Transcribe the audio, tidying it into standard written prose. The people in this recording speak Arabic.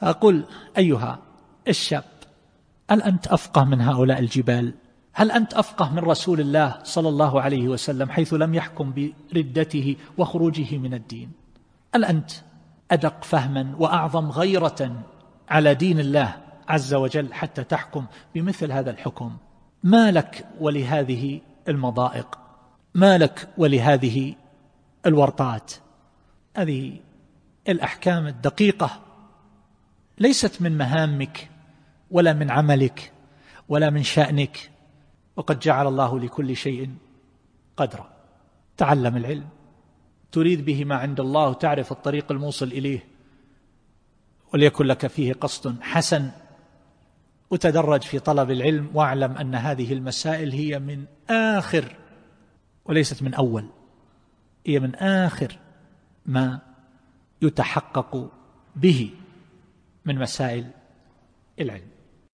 أقول أيها الشاب، هل أنت أفقه من هؤلاء الجبال؟ هل أنت أفقه من رسول الله صلى الله عليه وسلم حيث لم يحكم بردته وخروجه من الدين؟ هل أنت أدق فهما وأعظم غيرة على دين الله عز وجل حتى تحكم بمثل هذا الحكم؟ ما لك ولهذه المضائق؟ ما لك ولهذه الورطات؟ هذه الأحكام الدقيقة ليست من مهامك ولا من عملك ولا من شأنك، وقد جعل الله لكل شيء قدرا. تعلم العلم، تريد به ما عند الله وتعرف الطريق الموصل إليه، وليكن لك فيه قصد حسن، وتدرج في طلب العلم، واعلم أن هذه المسائل هي من آخر وليست من أول، هي من آخر ما يتحقق به من مسائل العلم.